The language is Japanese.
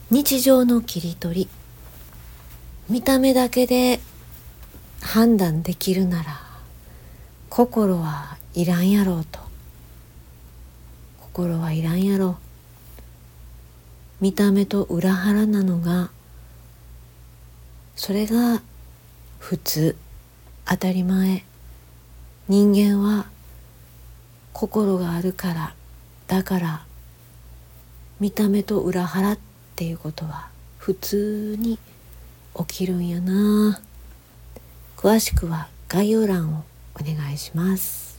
日常の切り取り、見た目だけで判断できるなら心はいらんやろうと。心はいらんやろう。見た目と裏腹なのが、それが普通、当たり前。人間は心があるから、だから見た目と裏腹っていうことは普通に起きるんやな。詳しくは概要欄をお願いします。